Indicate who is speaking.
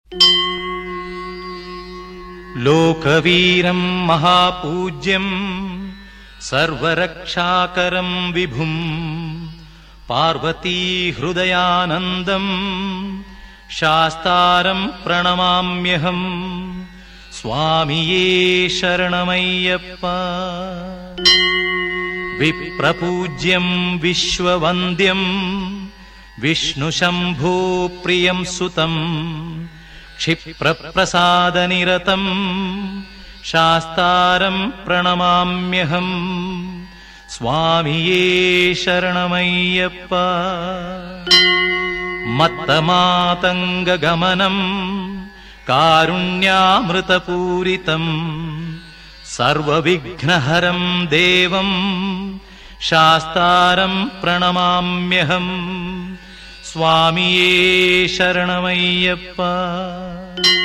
Speaker 1: ലോകവീരം മഹാപൂജ്യം സർവരക്ഷാകരം വിഭും പാർവതീഹൃദയാനന്ദം ശാസ്താരം പ്രണമാമ്യഹം. സ്വാമിയേ ശരണമയ്യപ്പ. വിപ്രപൂജ്യം വിശ്വവന്ദ്യം വിഷ്ണുശംഭോ പ്രിയം സുതം ക്ഷിപ്രപ്രസാദനിരതം ശാസ്താരം പ്രണമാമ്യഹം. സ്വാമിയേ ശരണമയ്യപ്പ. മത്തമാതംഗഗമനം കാരുണ്യാമൃതപൂരിതം സർവവിഘ്നഹരം ദേവം ശാസ്താരം പ്രണമാമ്യഹം. സ്വാമിയേ ശരണമയ്യപ്പ.